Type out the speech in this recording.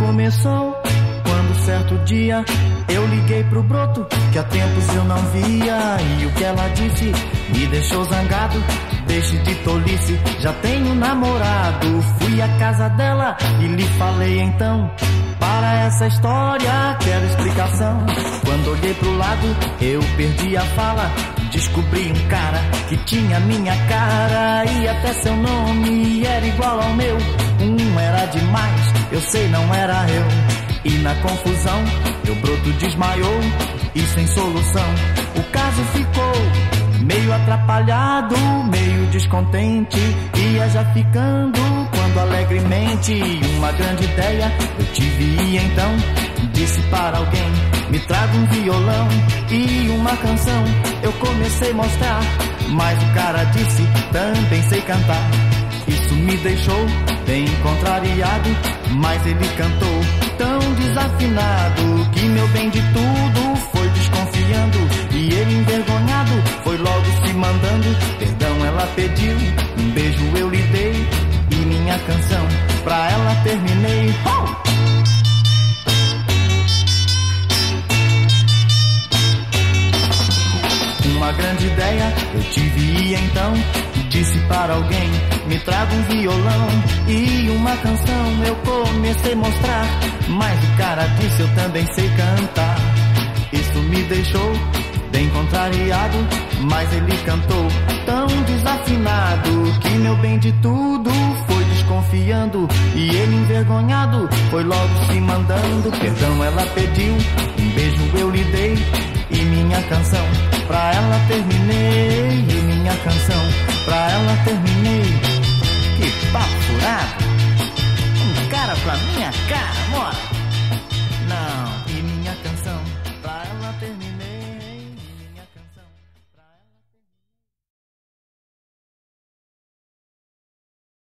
começou quando certo dia eu liguei pro broto, que há tempos eu não via, e o que ela disse me deixou zangado. Deixe de tolice, já tenho namorado. Fui à casa dela e lhe falei então: para essa história quero explicação. Quando olhei pro lado eu perdi a fala. Descobri um cara que tinha minha cara e até seu nome era igual ao meu. Era demais, eu sei, não era eu. E na confusão meu broto desmaiou e sem solução o caso ficou meio atrapalhado, meio descontente. Ia já ficando quando alegremente uma grande ideia eu tive e então disse para alguém: me traga um violão e uma canção. Eu comecei a mostrar, mas o cara disse: também sei cantar. Isso me deixou bem contrariado, mas ele cantou tão desafinado que meu bem de tudo foi desconfiando. E ele envergonhado foi logo se mandando. Perdão ela pediu, um beijo eu lhe dei e minha canção pra ela terminei. Uma grande ideia eu tive e então disse para alguém: me traga um violão e uma canção. Eu comecei a mostrar, mas o cara disse: eu também sei cantar. Isso me deixou bem contrariado, mas ele cantou tão desafinado que meu bem de tudo foi desconfiando. E ele envergonhado foi logo se mandando. Perdão ela pediu, um beijo eu lhe dei e minha canção pra ela terminei. E minha canção pra ela terminei. Que papo furado, um cara pra minha cara, mora.